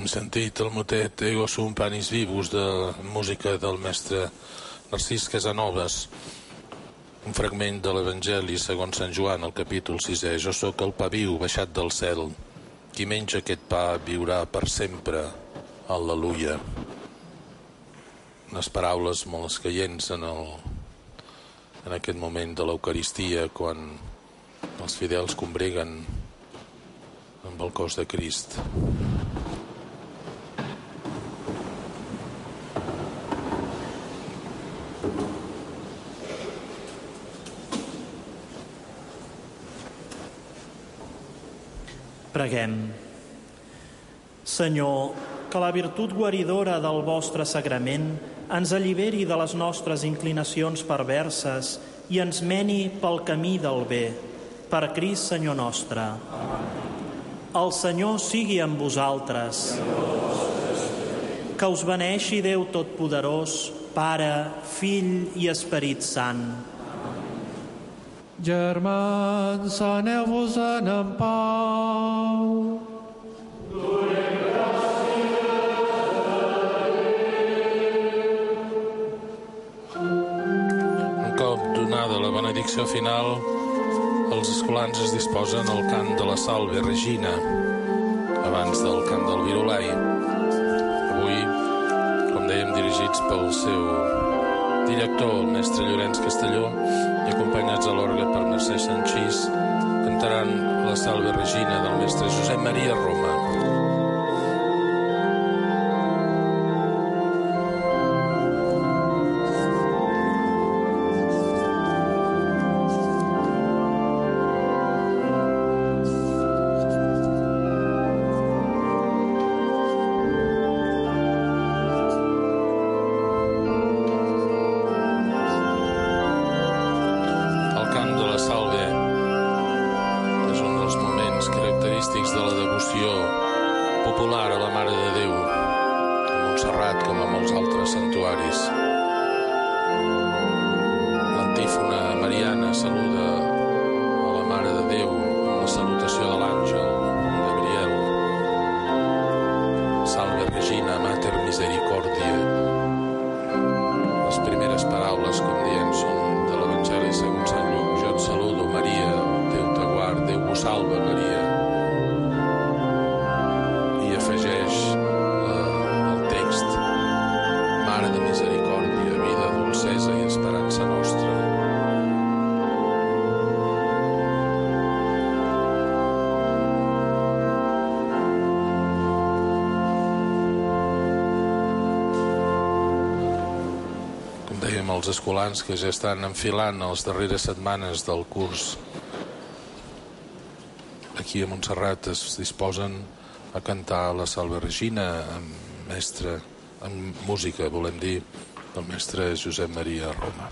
sentit el motet Ego sum panis vivus de música del mestre Narcís Casanovas, un fragment de l'Evangeli segons Sant Joan, al capítol 6è. Jo sóc el pa viu baixat del cel. Qui menja aquest pa viurà per sempre. Al·leluia. Unes paraules molt escaients en aquest moment de l'Eucaristia, quan els fidels combreguen amb el cos de Crist. Preguem. Senyor, que la virtut guaridora del vostre sagrament ens alliberi de les nostres inclinacions perverses i ens meni pel camí del bé. Per Crist, Senyor nostre. El Senyor sigui amb vosaltres. Que us beneixi Déu Totpoderós, Pare, Fill i Esperit Sant. Germans, aneu-vos-en en pau. Un cop donada la benedicció final, els escolans es disposen al cant de la Salve Regina, abans del cant del Virolai. Avui, com dèiem, dirigits pel seu director, el mestre Llorenç Castelló, i acompanyats a l'orgue per Mercè Sanchís, cantaran la Salve Regina del mestre Josep Maria Roma. Els escolans que ja estan enfilant les darreres setmanes del curs aquí a Montserrat es disposen a cantar la Salve Regina amb música, volem dir, del mestre Josep Maria Roma.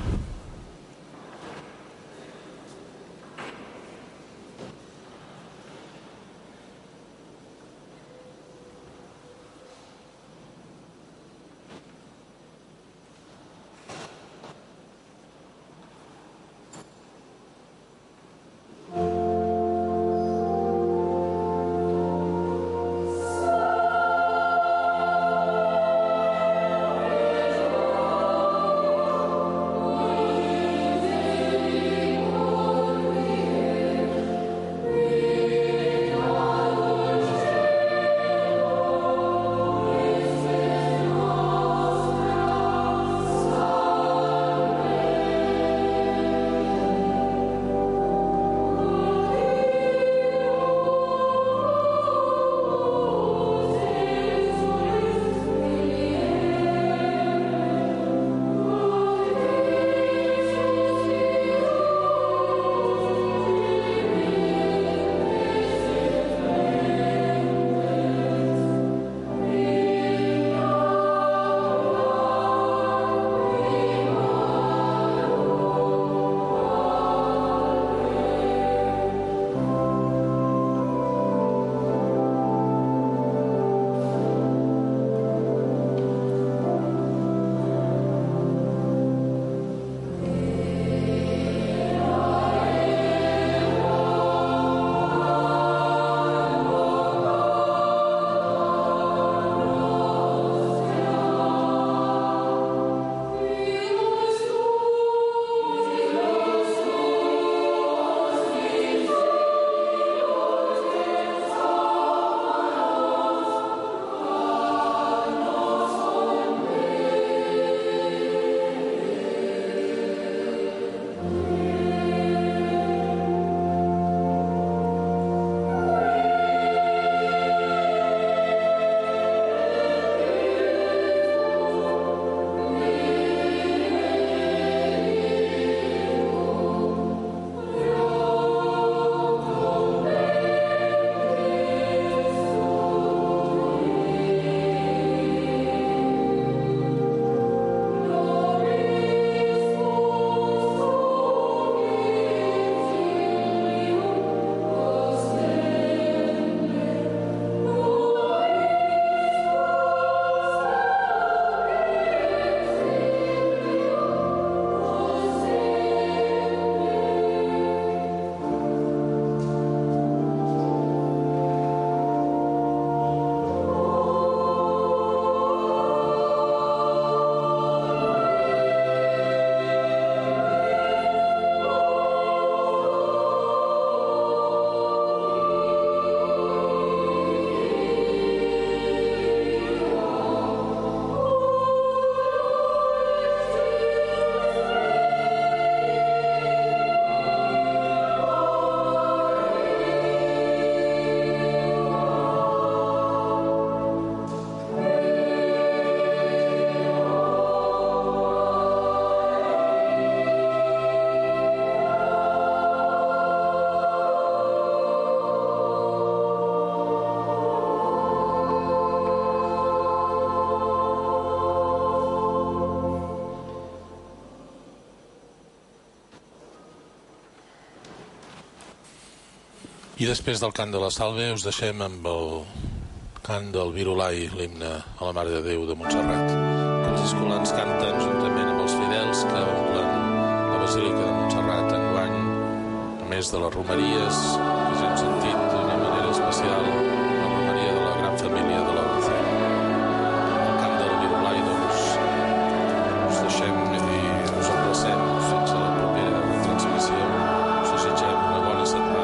I després del cant de la Salve us deixem amb el cant del Virolai, l'himne a la Mare de Déu de Montserrat, que els escolans canten juntament amb els fidels que omplen la Basílica de Montserrat enguany, a més de les romeries, que ja hem sentit d'una manera especial, la romeria de la Gran Família de la Rocío. El cant del Virolai, doncs, us deixem i us emplacem fins a la propera retransmissió. Us desitgem una bona setmana.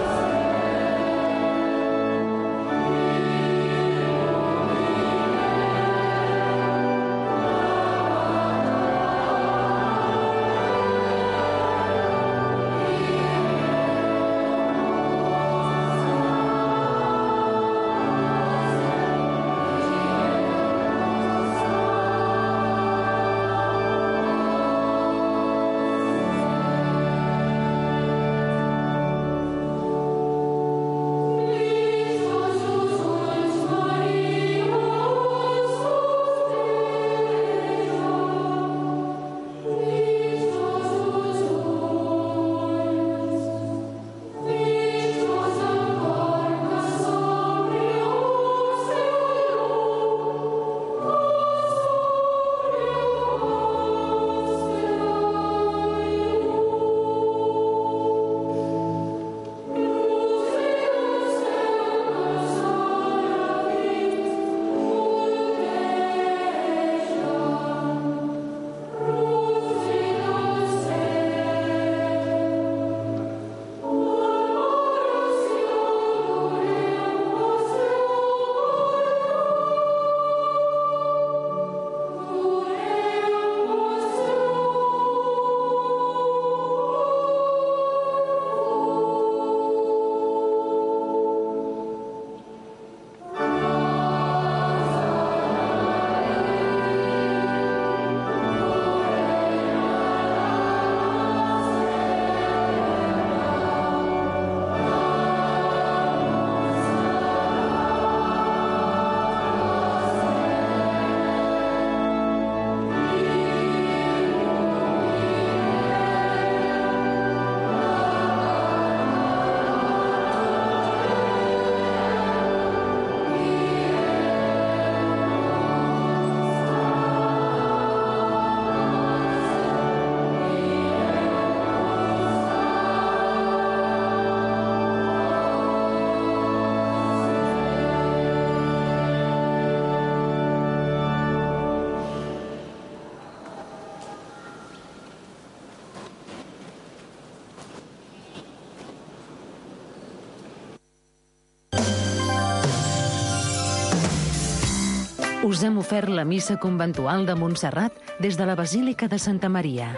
Us hem ofert la missa conventual de Montserrat des de la Basílica de Santa Maria.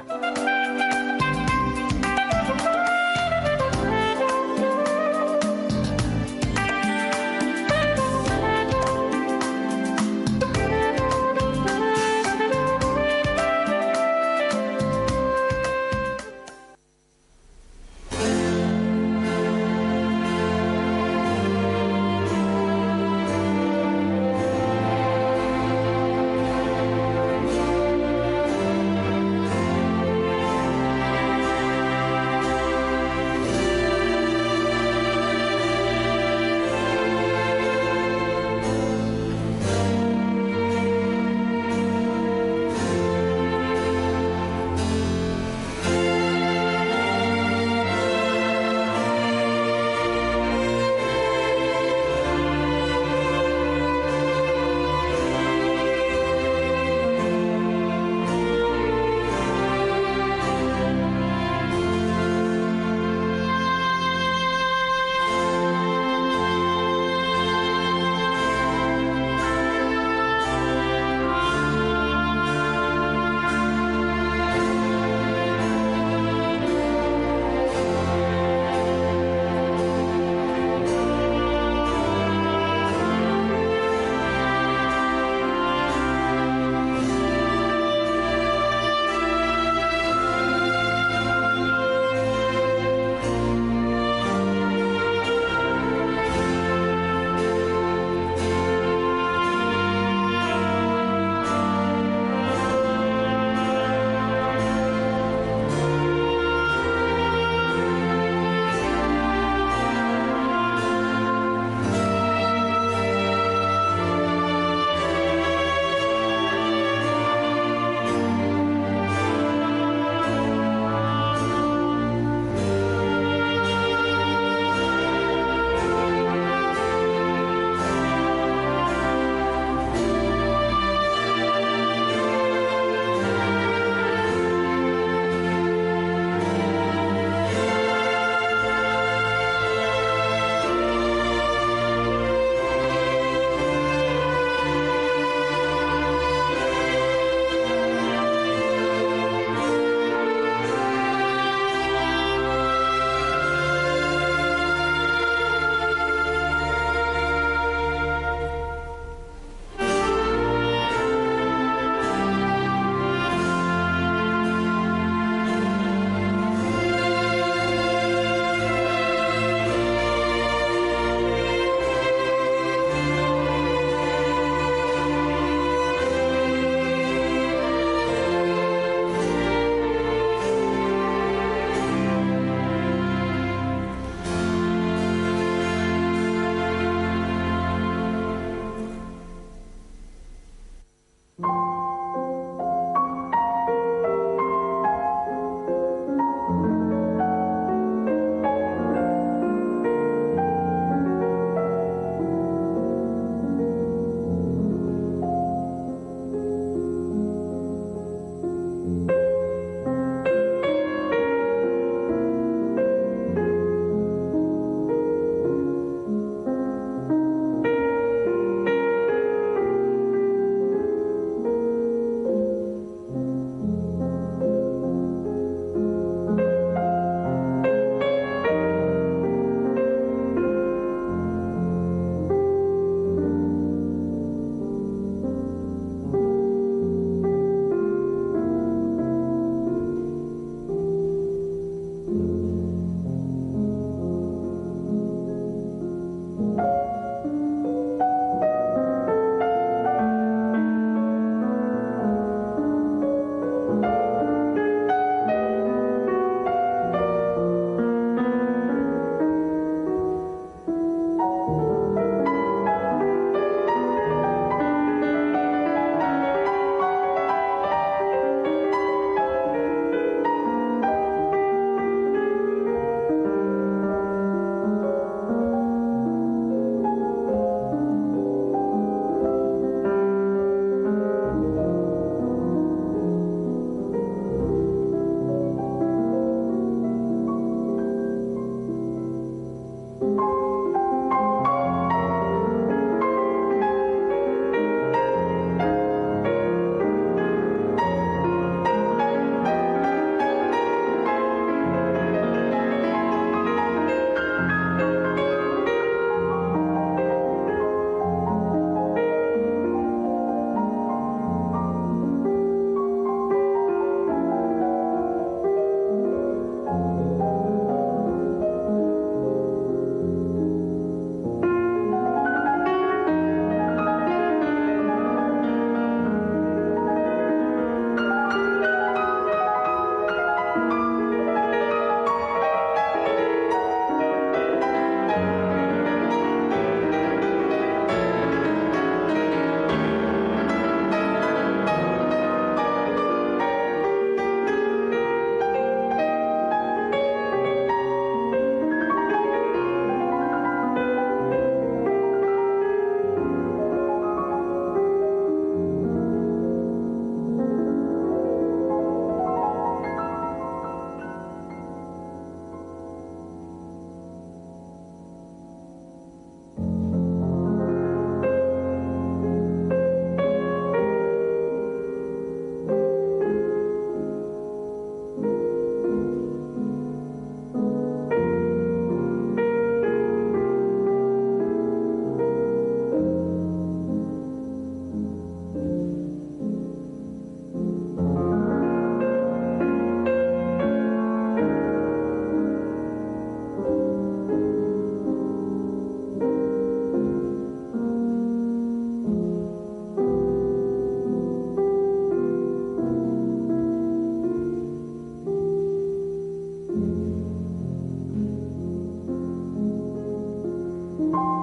Thank you.